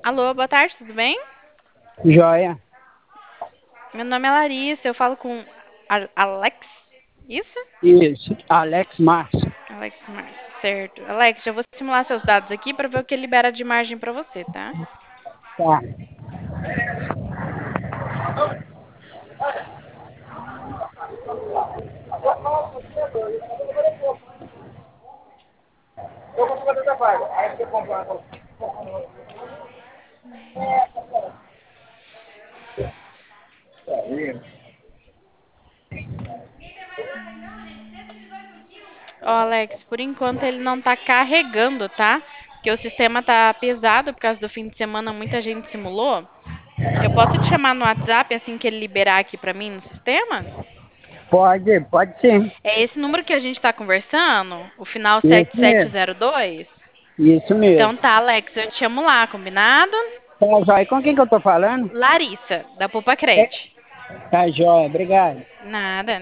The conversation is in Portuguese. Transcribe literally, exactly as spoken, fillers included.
Alô, boa tarde, tudo bem? Joia. Meu nome é Larissa, eu falo com a- Alex. Isso? Isso. Alex Márcio. Alex Márcio, certo. Alex, já vou simular seus dados aqui para ver o que ele libera de margem para você, tá? Tá. Ó, Alex, por enquanto ele não tá carregando, tá? Porque o sistema tá pesado por causa do fim de semana, muita gente simulou. Eu posso te chamar no WhatsApp assim que ele liberar aqui para mim no sistema? Pode, pode sim. É esse número que a gente tá conversando? O final Isso sete sete mesmo. zero dois? Isso Então mesmo. tá, Alex, eu te chamo lá, combinado? Tá, joia. Com quem que eu tô falando? Larissa, da Poupa É. Cred. Tá, joia. Obrigado. Nada.